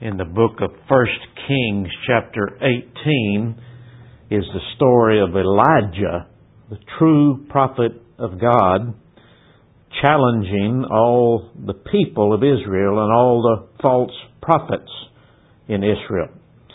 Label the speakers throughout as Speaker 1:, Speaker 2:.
Speaker 1: in the book of 1 Kings chapter 18 is the story of Elijah, the true prophet of God, challenging all the people of Israel and all the false prophets in Israel.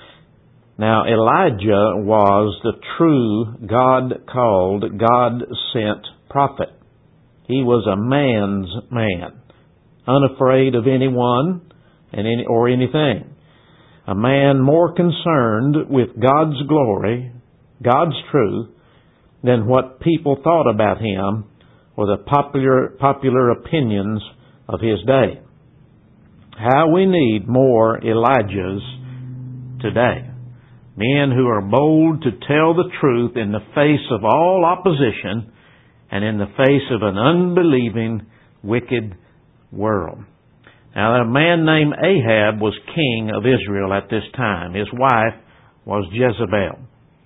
Speaker 1: Now, Elijah was the true God-called, God-sent prophet. He was a man's man, unafraid of anyone or anything. A man more concerned with God's glory, God's truth, than what people thought about him or the popular opinions of his day. How we need more Elijahs today. Men who are bold to tell the truth in the face of all opposition and in the face of an unbelieving, wicked world. Now, a man named Ahab was king of Israel at this time. His wife was Jezebel.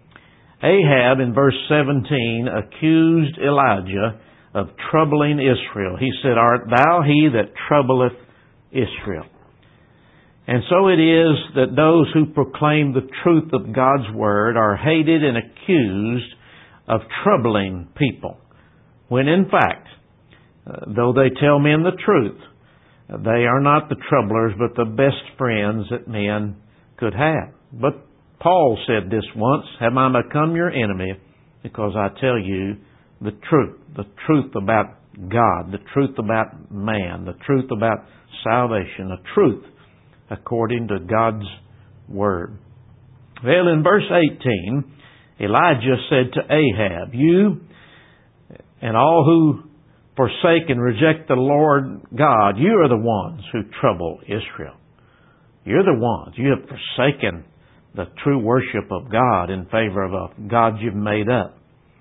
Speaker 1: Ahab, in verse 17, accused Elijah of troubling Israel. He said, "Art thou he that troubleth Israel?" And so it is that those who proclaim the truth of God's Word are hated and accused of troubling people, when in fact, though they tell men the truth, they are not the troublers, but the best friends that men could have. But Paul said this once, "Have I become your enemy because I tell you the truth about God, the truth about man, the truth about salvation, the truth according to God's Word." Well, in verse 18, Elijah said to Ahab, "You and all who forsake and reject the Lord God, you are the ones who trouble Israel. You're the ones. You have forsaken the true worship of God in favor of a God you've made up."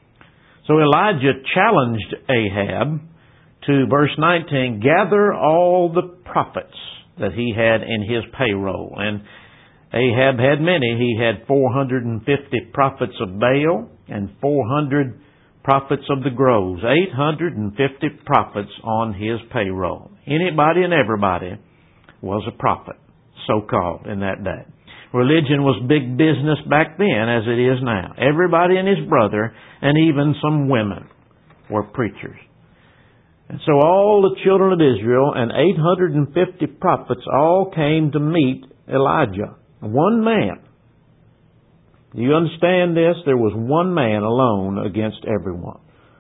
Speaker 1: So Elijah challenged Ahab to, verse 19, gather all the prophets that he had in his payroll. And Ahab had many. He had 450 prophets of Baal and 400 prophets of the groves. 850 prophets on his payroll. Anybody and everybody was a prophet, so-called, in that day. Religion was big business back then as it is now. Everybody and his brother, and even some women, were preachers. And so all the children of Israel and 850 prophets all came to meet Elijah. One man. Do you understand this? There was one man alone against everyone.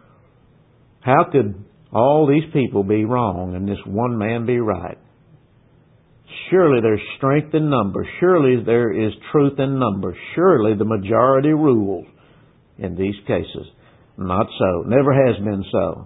Speaker 1: How could all these people be wrong and this one man be right? Surely there's strength in numbers. Surely there is truth in numbers. Surely the majority rules in these cases. Not so. Never has been so.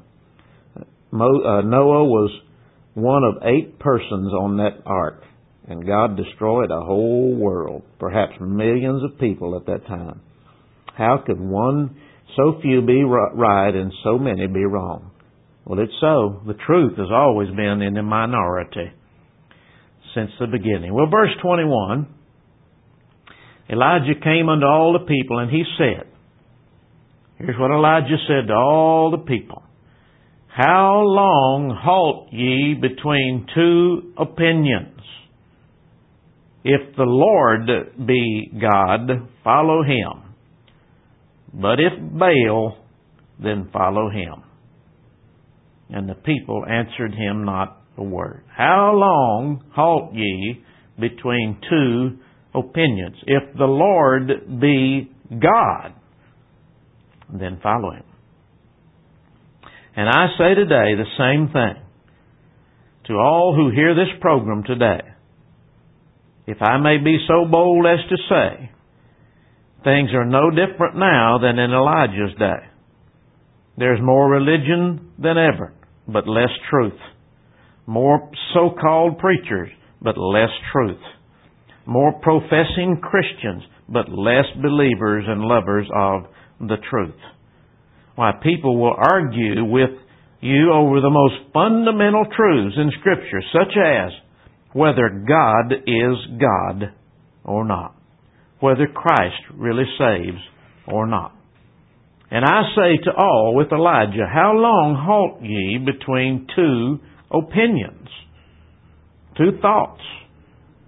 Speaker 1: Noah was one of 8 persons on that ark, and God destroyed a whole world, perhaps millions of people at that time. How could so few be right and so many be wrong? Well, it's so. The truth has always been in the minority since the beginning. Well, verse 21, Elijah came unto all the people, and he said, here's what Elijah said to all the people. "How long halt ye between two opinions? If the Lord be God, follow him. But if Baal, then follow him." And the people answered him not a word. How long halt ye between two opinions? If the Lord be God, then follow him. And I say today the same thing to all who hear this program today. If I may be so bold as to say, things are no different now than in Elijah's day. There's more religion than ever, but less truth. More so-called preachers, but less truth. More professing Christians, but less believers and lovers of the truth. Why, people will argue with you over the most fundamental truths in Scripture, such as whether God is God or not, whether Christ really saves or not. And I say to all with Elijah, how long halt ye between two opinions, two thoughts?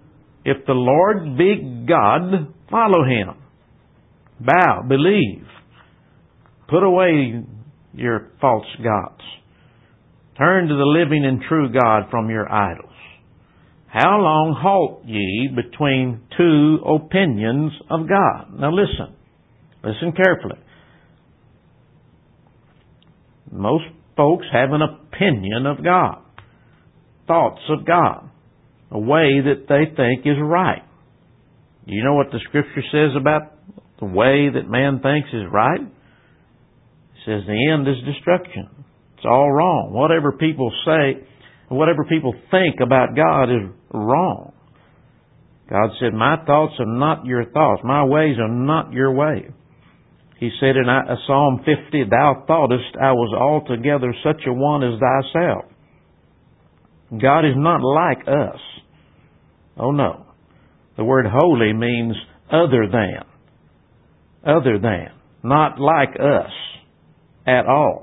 Speaker 1: If the Lord be God, follow Him. Bow, believe. Put away your false gods. Turn to the living and true God from your idols. How long halt ye between two opinions of God? Now listen. Listen carefully. Most folks have an opinion of God. Thoughts of God. A way that they think is right. You know what the Scripture says about the way that man thinks is right? It says the end is destruction. It's all wrong. Whatever people say, whatever people think about God is wrong. God said, my thoughts are not your thoughts. My ways are not your way. He said in Psalm 50, thou thoughtest I was altogether such a one as thyself. God is not like us. Oh no. The word holy means other than. Other than. Not like us at all.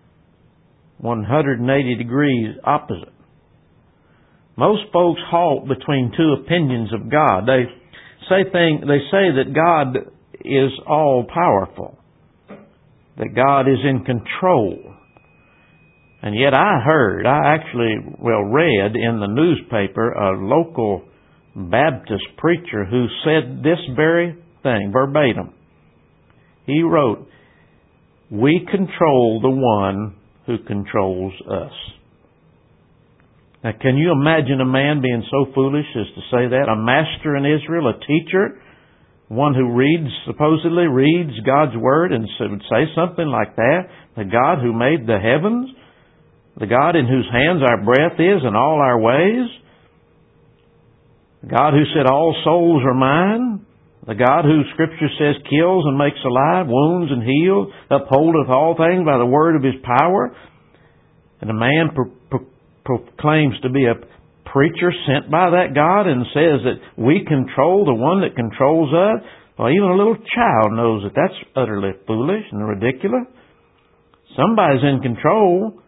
Speaker 1: 180 degrees opposite. Most folks halt between two opinions of God. They say that God is all powerful, that God is in control. And yet I actually read in the newspaper a local Baptist preacher who said this very thing verbatim. He wrote, we control the one who controls us. Now, can you imagine a man being so foolish as to say that? A master in Israel, a teacher, one who supposedly reads God's Word and would say something like that? The God who made the heavens? The God in whose hands our breath is and all our ways? The God who said all souls are mine? The God who Scripture says kills and makes alive, wounds and heals, upholdeth all things by the word of His power? And a man proclaims to be a preacher sent by that God and says that we control the one that controls us? Well, even a little child knows that that's utterly foolish and ridiculous. Somebody's in control,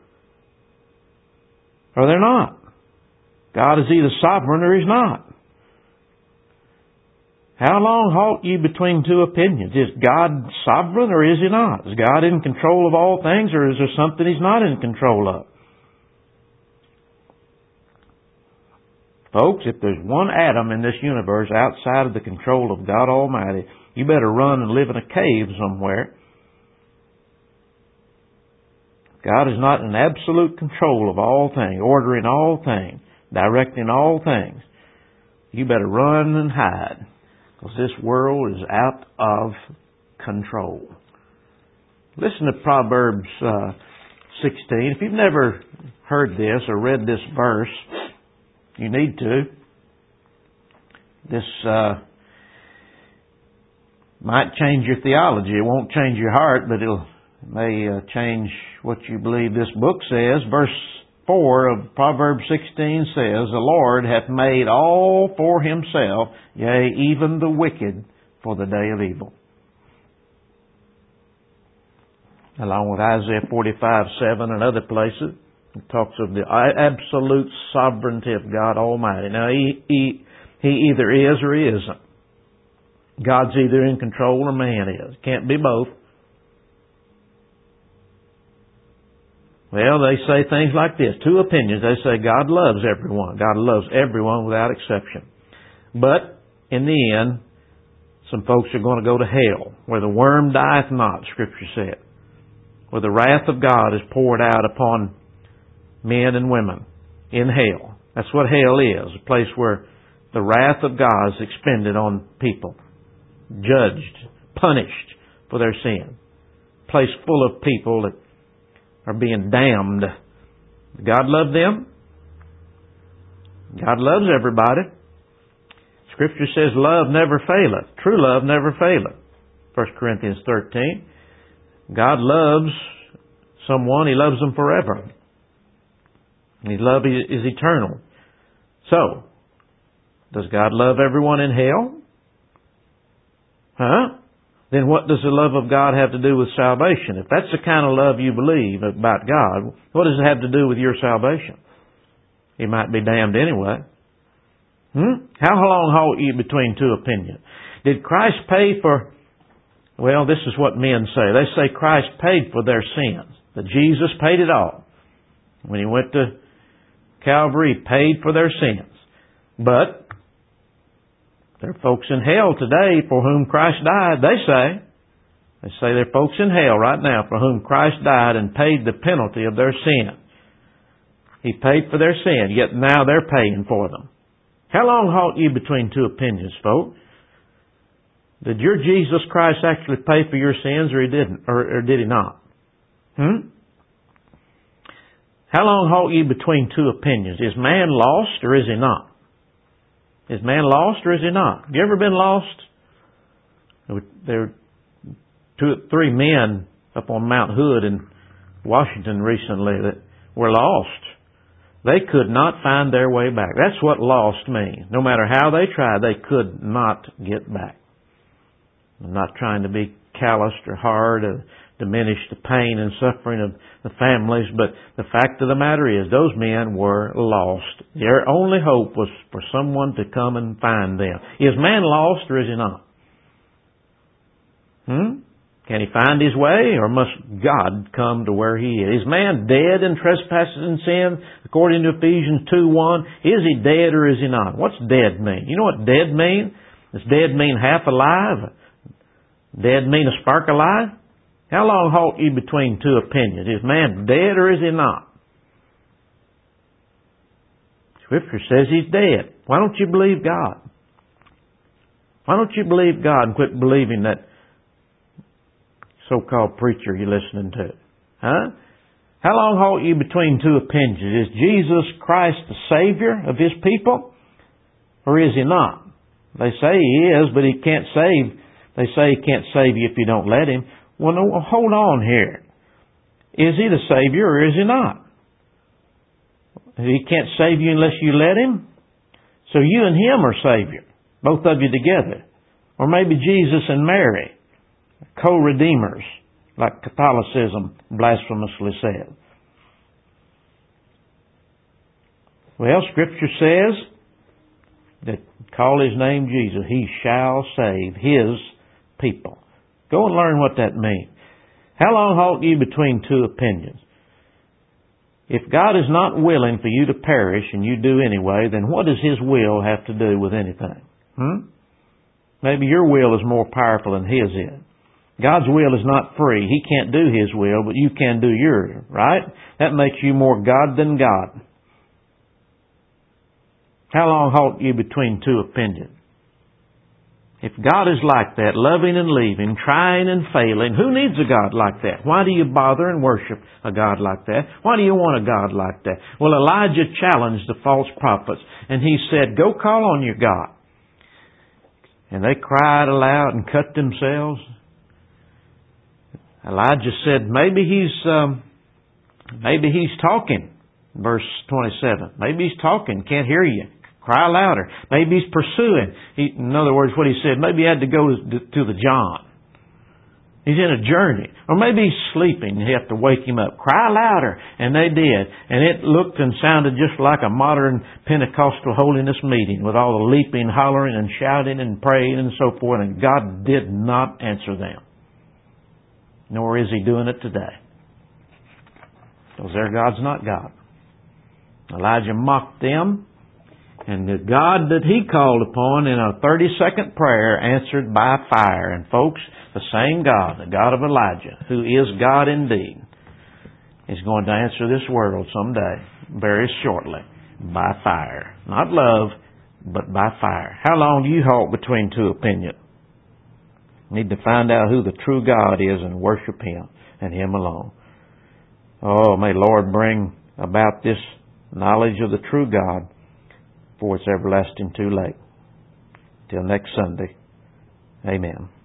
Speaker 1: or they're not. God is either sovereign or He's not. How long halt ye between two opinions? Is God sovereign or is He not? Is God in control of all things or is there something He's not in control of? Folks, if there's one atom in this universe outside of the control of God Almighty, you better run and live in a cave somewhere. God is not in absolute control of all things, ordering all things, directing all things. You better run and hide, because this world is out of control. Listen to Proverbs 16. If you've never heard this or read this verse, you need to. This might change your theology. It won't change your heart, but it may change what you believe this book says. Verse 4 of Proverbs 16 says, the Lord hath made all for Himself, yea, even the wicked for the day of evil. Along with Isaiah 45:7 and other places, it talks of the absolute sovereignty of God Almighty. Now, He either is or He isn't. God's either in control or man is. Can't be both. Well, they say things like this. Two opinions. They say God loves everyone. God loves everyone without exception. But in the end, some folks are going to go to hell, where the worm dieth not, Scripture said. Where the wrath of God is poured out upon men and women in hell. That's what hell is, a place where the wrath of God is expended on people, judged, punished for their sin. A place full of people that are being damned. God loved them. God loves everybody. Scripture says love never faileth. True love never faileth. 1 Corinthians 13. God loves someone. He loves them forever. His love is eternal. So, does God love everyone in hell? Huh? Then what does the love of God have to do with salvation? If that's the kind of love you believe about God, what does it have to do with your salvation? You might be damned anyway. How long halt ye between two opinions? Did Christ pay for... Well, this is what men say. They say Christ paid for their sins. That Jesus paid it all. When He went to Calvary, He paid for their sins. But there are folks in hell today for whom Christ died, they say. They say there are folks in hell right now for whom Christ died and paid the penalty of their sin. He paid for their sin, yet now they're paying for them. How long halt ye between two opinions, folks? Did your Jesus Christ actually pay for your sins, or He didn't, or did He not? How long halt ye between two opinions? Is man lost, or is he not? Is man lost, or is he not? Have you ever been lost? There were 3 men up on Mount Hood in Washington recently that were lost. They could not find their way back. That's what lost means. No matter how they tried, they could not get back. I'm not trying to be calloused or hard or diminish the pain and suffering of the families, but the fact of the matter is those men were lost. Their only hope was for someone to come and find them. Is man lost, or is he not? Can he find his way, or must God come to where he is? Is man dead in trespasses and sin, according to Ephesians 2:1? Is he dead, or is he not? What's dead mean? You know what dead mean? Does dead mean half alive? Dead mean a spark alive? How long halt ye between two opinions? Is man dead, or is he not? Scripture says he's dead. Why don't you believe God? Why don't you believe God and quit believing that so-called preacher you're listening to? How long halt ye between two opinions? Is Jesus Christ the Savior of His people, or is He not? They say He is, but He can't save. They say He can't save you if you don't let Him. Well, no, hold on here. Is He the Savior, or is He not? He can't save you unless you let Him. So you and Him are Savior, both of you together. Or maybe Jesus and Mary, co-redeemers, like Catholicism blasphemously said. Well, Scripture says that call His name Jesus. He shall save His people. Go and learn what that means. How long halt ye between two opinions? If God is not willing for you to perish and you do anyway, then what does His will have to do with anything? Maybe your will is more powerful than His is. God's will is not free. He can't do His will, but you can do yours, right? That makes you more God than God. How long halt ye between two opinions? If God is like that, loving and leaving, trying and failing, who needs a God like that? Why do you bother and worship a God like that? Why do you want a God like that? Well, Elijah challenged the false prophets, and he said, go call on your God. And they cried aloud and cut themselves. Elijah said, maybe he's talking. Verse 27. Maybe he's talking, can't hear you. Cry louder. Maybe he's pursuing. In other words, what he said, maybe he had to go to the John. He's in a journey. Or maybe he's sleeping. You have to wake him up. Cry louder. And they did. And it looked and sounded just like a modern Pentecostal holiness meeting with all the leaping, hollering, and shouting and praying and so forth. And God did not answer them. Nor is He doing it today. Because their God's not God. Elijah mocked them. And the God that he called upon in a 30-second prayer answered by fire. And folks, the same God, the God of Elijah, who is God indeed, is going to answer this world someday, very shortly, by fire. Not love, but by fire. How long do you halt between two opinions? You need to find out who the true God is and worship Him and Him alone. Oh, may the Lord bring about this knowledge of the true God before it's everlasting too late. Till next Sunday. Amen.